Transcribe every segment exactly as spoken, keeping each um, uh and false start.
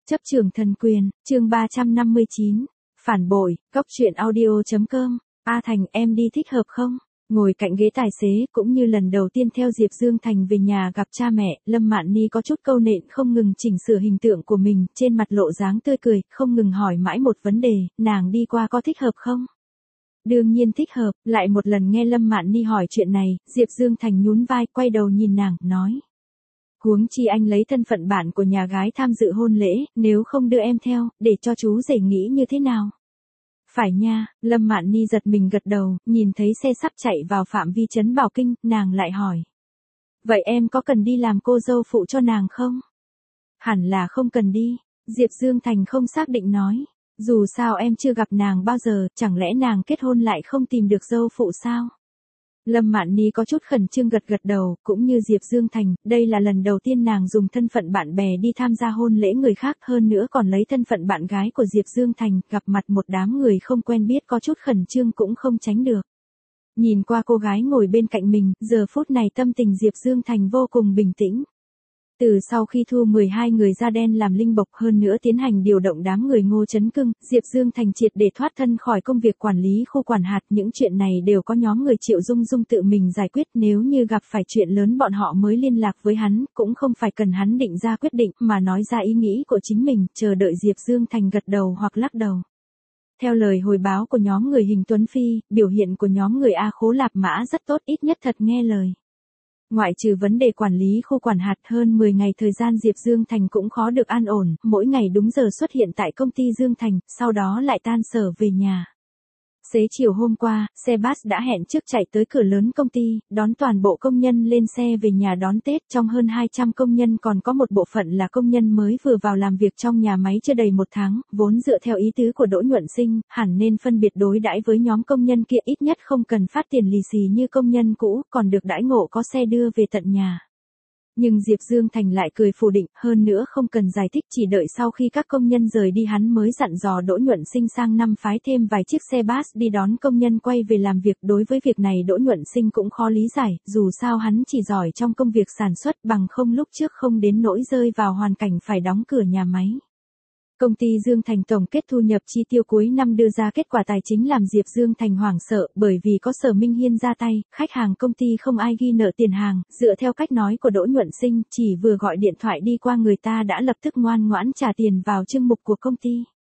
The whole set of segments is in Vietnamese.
Chấp trường thần quyền, chương ba trăm năm mươi chín. Phản bội, cóc truyện audio.com. A Thành, em đi thích hợp không? Ngồi cạnh ghế tài xế, cũng như lần đầu tiên theo Diệp Dương Thành về nhà gặp cha mẹ, Lâm Mạn Ni có chút câu nện không ngừng chỉnh sửa hình tượng của mình, trên mặt lộ dáng tươi cười, không ngừng hỏi mãi một vấn đề, nàng đi qua có thích hợp không? Đương nhiên thích hợp, lại một lần nghe Lâm Mạn Ni hỏi chuyện này, Diệp Dương Thành nhún vai, quay đầu nhìn nàng, nói. Huống chi anh lấy thân phận bạn của nhà gái tham dự hôn lễ, nếu không đưa em theo, để cho chú rể nghĩ như thế nào? Phải nha, Lâm Mạn Ni giật mình gật đầu, nhìn thấy xe sắp chạy vào phạm vi trấn Bảo Kinh, nàng lại hỏi. Vậy em có cần đi làm cô dâu phụ cho nàng không? Hẳn là không cần đi, Diệp Dương Thành không xác định nói. Dù sao em chưa gặp nàng bao giờ, chẳng lẽ nàng kết hôn lại không tìm được dâu phụ sao? Lâm Mạn Ni có chút khẩn trương gật gật đầu, cũng như Diệp Dương Thành, đây là lần đầu tiên nàng dùng thân phận bạn bè đi tham gia hôn lễ người khác, hơn nữa còn lấy thân phận bạn gái của Diệp Dương Thành, gặp mặt một đám người không quen biết có chút khẩn trương cũng không tránh được. Nhìn qua cô gái ngồi bên cạnh mình, giờ phút này tâm tình Diệp Dương Thành vô cùng bình tĩnh. Từ sau khi thu mười hai người da đen làm linh bộc hơn nữa tiến hành điều động đám người Ngô Chấn Cưng, Diệp Dương Thành triệt để thoát thân khỏi công việc quản lý khu quản hạt, những chuyện này đều có nhóm người Triệu Dung Dung tự mình giải quyết, nếu như gặp phải chuyện lớn bọn họ mới liên lạc với hắn, cũng không phải cần hắn định ra quyết định mà nói ra ý nghĩ của chính mình, chờ đợi Diệp Dương Thành gật đầu hoặc lắc đầu. Theo lời hồi báo của nhóm người Hình Tuấn Phi, biểu hiện của nhóm người A Khố Lạp Mã rất tốt, ít nhất thật nghe lời. Ngoại trừ vấn đề quản lý khu quản hạt, hơn mười ngày thời gian Diệp Dương Thành cũng khó được an ổn, mỗi ngày đúng giờ xuất hiện tại công ty Dương Thành, sau đó lại tan sở về nhà. Xế chiều hôm qua, xe bus đã hẹn trước chạy tới cửa lớn công ty, đón toàn bộ công nhân lên xe về nhà đón Tết, trong hơn hai trăm công nhân còn có một bộ phận là công nhân mới vừa vào làm việc trong nhà máy chưa đầy một tháng, vốn dựa theo ý tứ của Đỗ Nhuận Sinh, hẳn nên phân biệt đối đãi với nhóm công nhân kia, ít nhất không cần phát tiền lì xì như công nhân cũ, còn được đãi ngộ có xe đưa về tận nhà. Nhưng Diệp Dương Thành lại cười phủ định, hơn nữa không cần giải thích, chỉ đợi sau khi các công nhân rời đi hắn mới dặn dò Đỗ Nhuận Sinh sang năm phái thêm vài chiếc xe bus đi đón công nhân quay về làm việc. Đối với việc này Đỗ Nhuận Sinh cũng khó lý giải, dù sao hắn chỉ giỏi trong công việc sản xuất, bằng không lúc trước không đến nỗi rơi vào hoàn cảnh phải đóng cửa nhà máy. Công ty Dương Thành tổng kết thu nhập chi tiêu cuối năm đưa ra kết quả tài chính làm Diệp Dương Thành hoảng sợ, bởi vì có Sở Minh Hiên ra tay, khách hàng công ty không ai ghi nợ tiền hàng, dựa theo cách nói của Đỗ Nhuận Sinh, chỉ vừa gọi điện thoại đi qua người ta đã lập tức ngoan ngoãn trả tiền vào chương mục của công ty.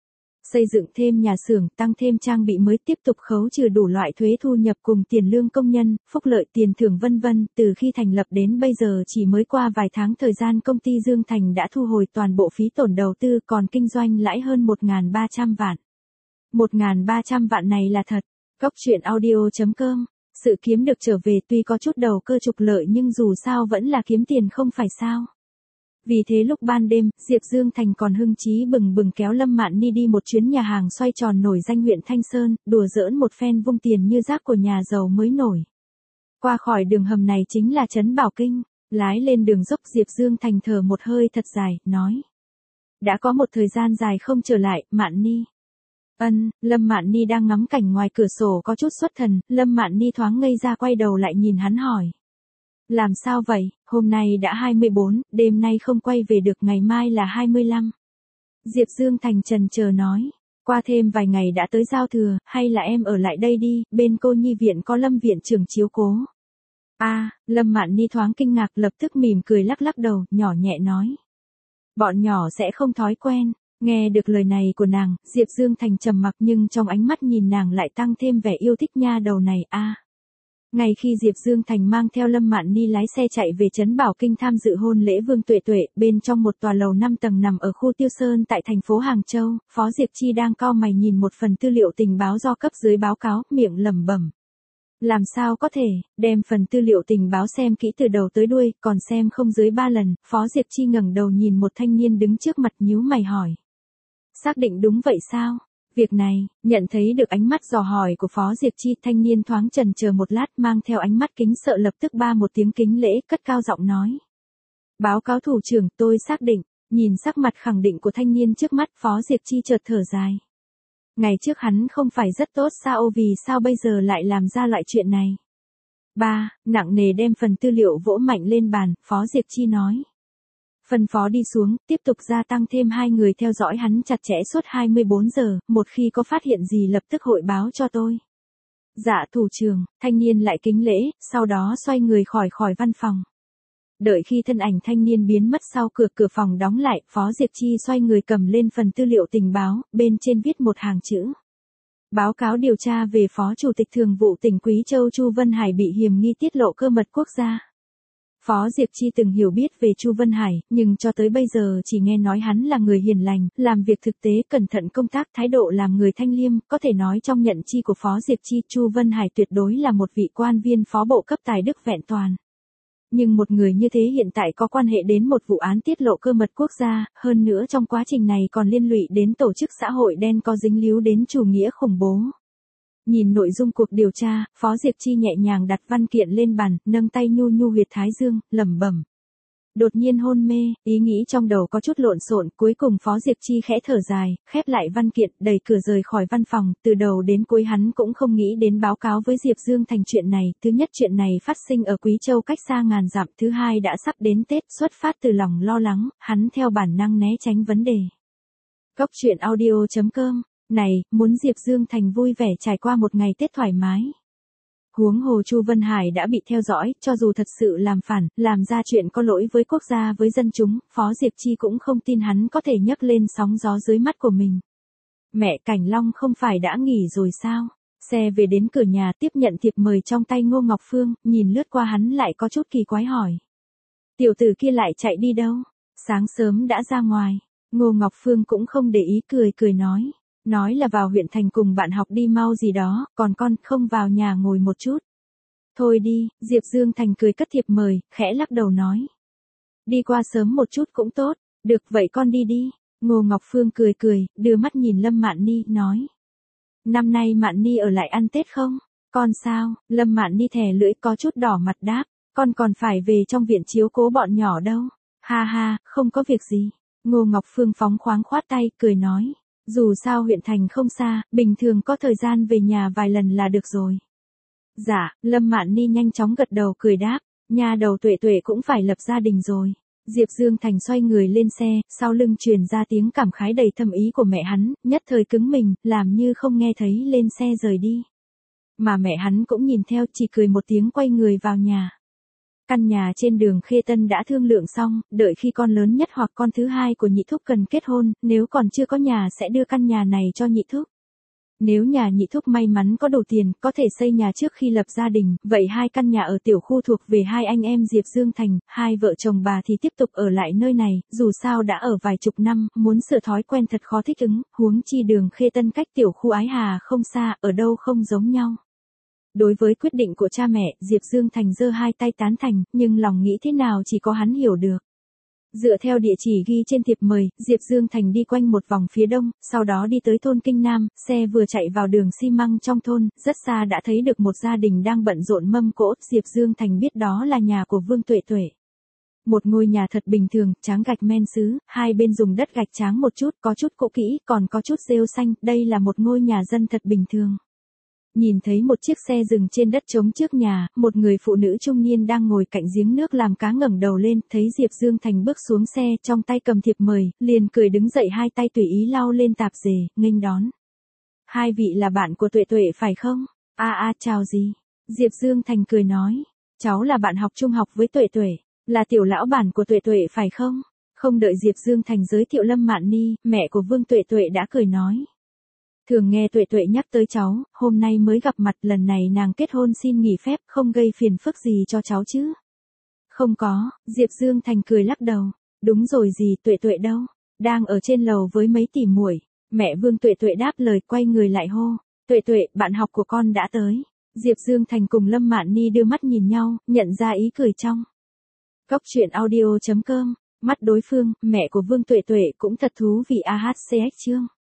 Xây dựng thêm nhà xưởng, tăng thêm trang bị mới, tiếp tục khấu trừ đủ loại thuế thu nhập cùng tiền lương công nhân, phúc lợi, tiền thưởng vân vân, từ khi thành lập đến bây giờ chỉ mới qua vài tháng thời gian công ty Dương Thành đã thu hồi toàn bộ phí tổn đầu tư, còn kinh doanh lãi hơn một nghìn ba trăm vạn. một nghìn ba trăm vạn này là thật. Cóc truyện audio.com. Sự kiếm được trở về tuy có chút đầu cơ trục lợi nhưng dù sao vẫn là kiếm tiền không phải sao. Vì thế lúc ban đêm, Diệp Dương Thành còn hưng chí bừng bừng kéo Lâm Mạn Ni đi một chuyến nhà hàng xoay tròn nổi danh huyện Thanh Sơn, đùa giỡn một phen vung tiền như rác của nhà giàu mới nổi. Qua khỏi đường hầm này chính là trấn Bảo Kinh, lái lên đường dốc Diệp Dương Thành thở một hơi thật dài, nói. Đã có một thời gian dài không trở lại, Mạn Ni. Ân, Lâm Mạn Ni đang ngắm cảnh ngoài cửa sổ có chút xuất thần, Lâm Mạn Ni thoáng ngây ra quay đầu lại nhìn hắn hỏi. Làm sao vậy, hôm nay đã hai mươi bốn, đêm nay không quay về được, ngày mai là hai mươi lăm. Diệp Dương Thành trần chờ nói, qua thêm vài ngày đã tới giao thừa, hay là em ở lại đây đi, bên cô nhi viện có Lâm viện trưởng chiếu cố. A, à, Lâm Mạn Ni thoáng kinh ngạc, lập tức mỉm cười lắc lắc đầu, nhỏ nhẹ nói. Bọn nhỏ sẽ không thói quen. Nghe được lời này của nàng, Diệp Dương Thành trầm mặc nhưng trong ánh mắt nhìn nàng lại tăng thêm vẻ yêu thích nha đầu này. A. À. Ngay khi Diệp Dương Thành mang theo Lâm Mạn Ni lái xe chạy về trấn Bảo Kinh tham dự hôn lễ Vương Tuệ Tuệ, bên trong một tòa lầu năm tầng nằm ở khu Tiêu Sơn tại thành phố Hàng Châu, Phó Diệp Chi đang cau mày nhìn một phần tư liệu tình báo do cấp dưới báo cáo, miệng lẩm bẩm. Làm sao có thể, đem phần tư liệu tình báo xem kỹ từ đầu tới đuôi, còn xem không dưới ba lần, Phó Diệp Chi ngẩng đầu nhìn một thanh niên đứng trước mặt nhíu mày hỏi. Xác định đúng vậy sao? Việc này, nhận thấy được ánh mắt dò hỏi của Phó Diệp Chi, thanh niên thoáng chần chờ một lát mang theo ánh mắt kính sợ lập tức ba một tiếng kính lễ, cất cao giọng nói. Báo cáo thủ trưởng, tôi xác định, nhìn sắc mặt khẳng định của thanh niên trước mắt, Phó Diệp Chi chợt thở dài. Ngày trước hắn không phải rất tốt sao, vì sao bây giờ lại làm ra loại chuyện này? Ba, nặng nề đem phần tư liệu vỗ mạnh lên bàn, Phó Diệp Chi nói. Phân phó đi xuống, tiếp tục gia tăng thêm hai người theo dõi hắn chặt chẽ suốt hai mươi bốn giờ, một khi có phát hiện gì lập tức hội báo cho tôi. Dạ thủ trưởng, thanh niên lại kính lễ, sau đó xoay người khỏi khỏi văn phòng. Đợi khi thân ảnh thanh niên biến mất sau cửa cửa phòng đóng lại, Phó Diệp Chi xoay người cầm lên phần tư liệu tình báo, bên trên viết một hàng chữ. Báo cáo điều tra về Phó Chủ tịch Thường vụ tỉnh Quý Châu Chu Vân Hải bị hiềm nghi tiết lộ cơ mật quốc gia. Phó Diệp Chi từng hiểu biết về Chu Vân Hải, nhưng cho tới bây giờ chỉ nghe nói hắn là người hiền lành, làm việc thực tế, cẩn thận công tác, thái độ làm người thanh liêm, có thể nói trong nhận chi của Phó Diệp Chi, Chu Vân Hải tuyệt đối là một vị quan viên phó bộ cấp tài đức vẹn toàn. Nhưng một người như thế hiện tại có quan hệ đến một vụ án tiết lộ cơ mật quốc gia, hơn nữa trong quá trình này còn liên lụy đến tổ chức xã hội đen có dính líu đến chủ nghĩa khủng bố. Nhìn nội dung cuộc điều tra, Phó Diệp Chi nhẹ nhàng đặt văn kiện lên bàn, nâng tay nhu nhu huyệt thái dương, lẩm bẩm. Đột nhiên hôn mê, ý nghĩ trong đầu có chút lộn xộn, cuối cùng Phó Diệp Chi khẽ thở dài, khép lại văn kiện, đẩy cửa rời khỏi văn phòng, từ đầu đến cuối hắn cũng không nghĩ đến báo cáo với Diệp Dương Thành chuyện này, thứ nhất chuyện này phát sinh ở Quý Châu cách xa ngàn dặm, thứ hai đã sắp đến Tết, xuất phát từ lòng lo lắng, hắn theo bản năng né tránh vấn đề. Cốc truyện audio chấm com, này, muốn Diệp Dương Thành vui vẻ trải qua một ngày Tết thoải mái. Huống hồ Chu Vân Hải đã bị theo dõi, cho dù thật sự làm phản, làm ra chuyện có lỗi với quốc gia với dân chúng, Phó Diệp Chi cũng không tin hắn có thể nhấc lên sóng gió dưới mắt của mình. Mẹ Cảnh Long không phải đã nghỉ rồi sao? Xe về đến cửa nhà tiếp nhận thiệp mời trong tay Ngô Ngọc Phương, nhìn lướt qua hắn lại có chút kỳ quái hỏi. Tiểu tử kia lại chạy đi đâu? Sáng sớm đã ra ngoài. Ngô Ngọc Phương cũng không để ý cười cười nói. Nói là vào huyện thành cùng bạn học đi mau gì đó, còn con không vào nhà ngồi một chút. Thôi đi, Diệp Dương Thành cười cất thiệp mời, khẽ lắc đầu nói. Đi qua sớm một chút cũng tốt, được vậy con đi đi. Ngô Ngọc Phương cười cười, đưa mắt nhìn Lâm Mạn Ni, nói. Năm nay Mạn Ni ở lại ăn Tết không? Con sao? Lâm Mạn Ni thè lưỡi có chút đỏ mặt đáp, con còn phải về trong viện chiếu cố bọn nhỏ đâu. Ha ha, không có việc gì. Ngô Ngọc Phương phóng khoáng khoát tay, cười nói. Dù sao huyện thành không xa, bình thường có thời gian về nhà vài lần là được rồi. Dạ, Lâm Mạn Ni nhanh chóng gật đầu cười đáp, nhà đầu Tuệ Tuệ cũng phải lập gia đình rồi. Diệp Dương Thành xoay người lên xe, sau lưng truyền ra tiếng cảm khái đầy thâm ý của mẹ hắn, nhất thời cứng mình, làm như không nghe thấy lên xe rời đi. Mà mẹ hắn cũng nhìn theo, chỉ cười một tiếng quay người vào nhà. Căn nhà trên đường Khê Tân đã thương lượng xong, đợi khi con lớn nhất hoặc con thứ hai của nhị thúc cần kết hôn, nếu còn chưa có nhà sẽ đưa căn nhà này cho nhị thúc. Nếu nhà nhị thúc may mắn có đủ tiền, có thể xây nhà trước khi lập gia đình, vậy hai căn nhà ở tiểu khu thuộc về hai anh em Diệp Dương Thành, hai vợ chồng bà thì tiếp tục ở lại nơi này, dù sao đã ở vài chục năm, muốn sửa thói quen thật khó thích ứng, huống chi đường Khê Tân cách tiểu khu Ái Hà không xa, ở đâu không giống nhau. Đối với quyết định của cha mẹ, Diệp Dương Thành giơ hai tay tán thành, nhưng lòng nghĩ thế nào chỉ có hắn hiểu được. Dựa theo địa chỉ ghi trên thiệp mời, Diệp Dương Thành đi quanh một vòng phía đông, sau đó đi tới thôn Kinh Nam, xe vừa chạy vào đường xi măng trong thôn, rất xa đã thấy được một gia đình đang bận rộn mâm cỗ, Diệp Dương Thành biết đó là nhà của Vương Tuệ Tuệ. Một ngôi nhà thật bình thường, tráng gạch men sứ, hai bên dùng đất gạch tráng một chút, có chút cũ kỹ, còn có chút rêu xanh, đây là một ngôi nhà dân thật bình thường. Nhìn thấy một chiếc xe dừng trên đất trống trước nhà, một người phụ nữ trung niên đang ngồi cạnh giếng nước làm cá ngẩng đầu lên, thấy Diệp Dương Thành bước xuống xe, trong tay cầm thiệp mời, liền cười đứng dậy hai tay tùy ý lau lên tạp dề, nghênh đón. Hai vị là bạn của Tuệ Tuệ phải không? A a chào gì? Diệp Dương Thành cười nói, cháu là bạn học trung học với Tuệ Tuệ, là tiểu lão bản của Tuệ Tuệ phải không? Không đợi Diệp Dương Thành giới thiệu Lâm Mạn Ni, mẹ của Vương Tuệ Tuệ đã cười nói. Thường nghe Tuệ Tuệ nhắc tới cháu, hôm nay mới gặp mặt, lần này nàng kết hôn xin nghỉ phép, không gây phiền phức gì cho cháu chứ? Không có, Diệp Dương Thành cười lắc đầu. Đúng rồi gì, Tuệ Tuệ đâu? Đang ở trên lầu với mấy tỷ muội. Mẹ Vương Tuệ Tuệ đáp lời, quay người lại hô. Tuệ Tuệ, bạn học của con đã tới. Diệp Dương Thành cùng Lâm Mạn Ni đưa mắt nhìn nhau, nhận ra ý cười trong. Cốc truyện audio chấm com, mắt đối phương, mẹ của Vương Tuệ Tuệ cũng thật thú vị a hát xê ích chương.